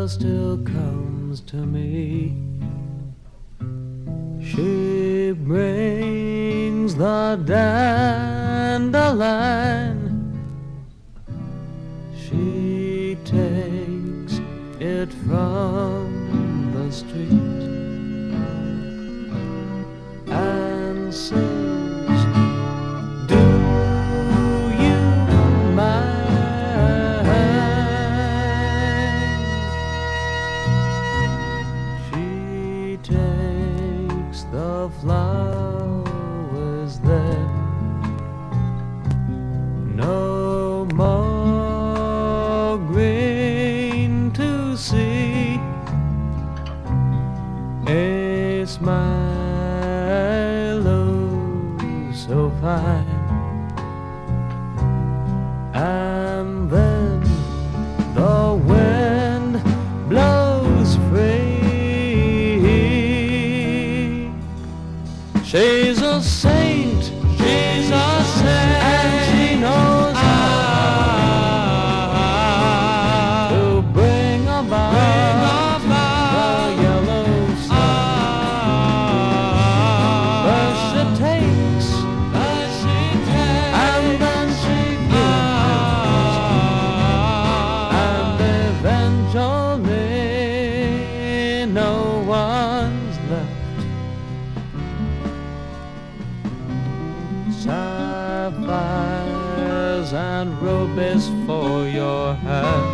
girl still comes to me. She brings the dandelion. She takes it from the street and says, "Do you mind?" She takes the flowers there. No more green to see. A smile, oh, so fine. And then the wind blows free. She's a saint, she's a saint, and she knows how to bring about the yellow sun. First she takes, and then she gives, and eventually no one's left. Sapphires and rubies for your hand.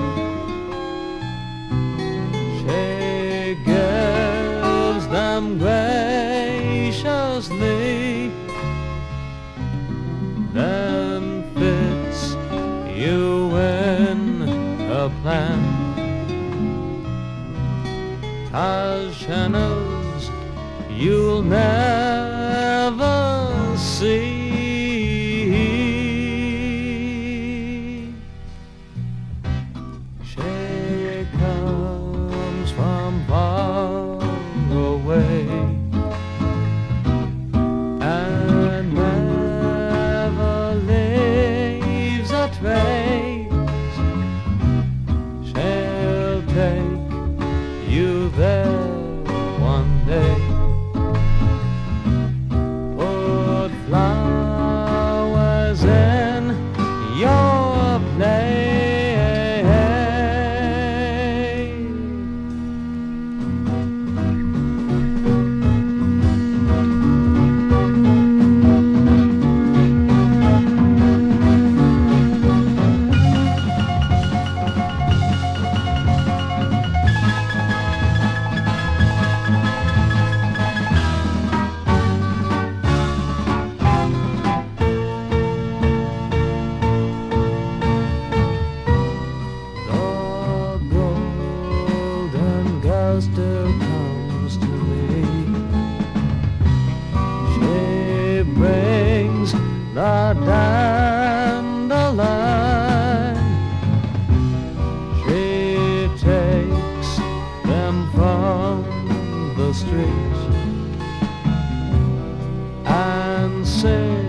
She gives them graciously, then fits you in her plan. 'Cause she knows you'll never see. She comes from far away and never leaves a trace. She'll take you there one day. Put flowers in your place. Still comes to me. She brings the dandelion. She takes them from the street and says,